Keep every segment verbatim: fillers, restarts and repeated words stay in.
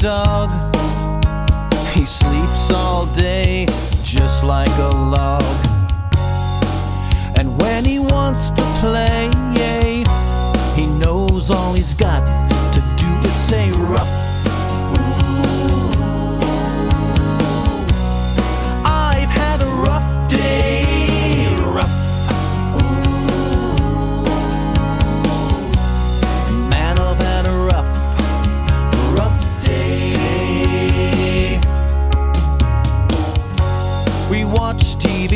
dog. He sleeps all day just like a log. And when he wants to play, he knows all he's got to do is say rough. I've had a rough day, rough. Man, I've had a rough, rough day. We watch T V.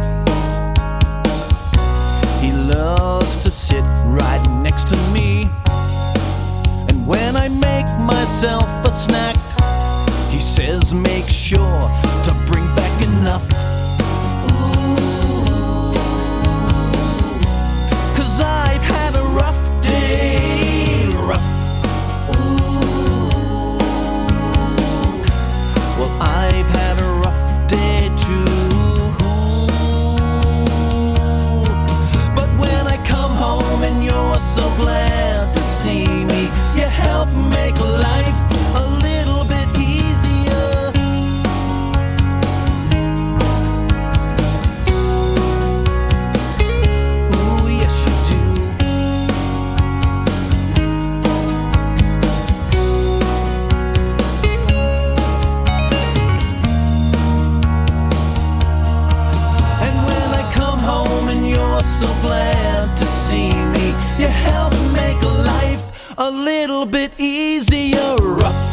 He loves to sit right next to me. And when I make myself a snack, he says make sure to bring back enough. Cause I've had a rough day, rough. Well, I've had a rough day too. But when I come home and you're so glad to see me, you help make life a little bit easier. Ooh, yes you do. And when I come home and you're so glad to see me, you help make life a little bit easier. Rough.